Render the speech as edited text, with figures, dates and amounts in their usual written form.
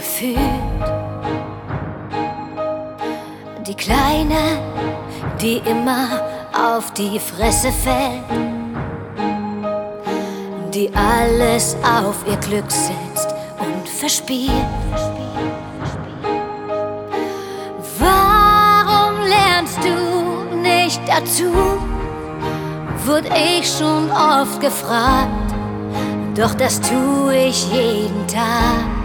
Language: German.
gefühlt. Die Kleine, die immer auf die Fresse fällt, die alles auf ihr Glück setzt und verspielt. Warum lernst du nicht dazu? Wurde ich schon oft gefragt, doch das tue ich jeden Tag.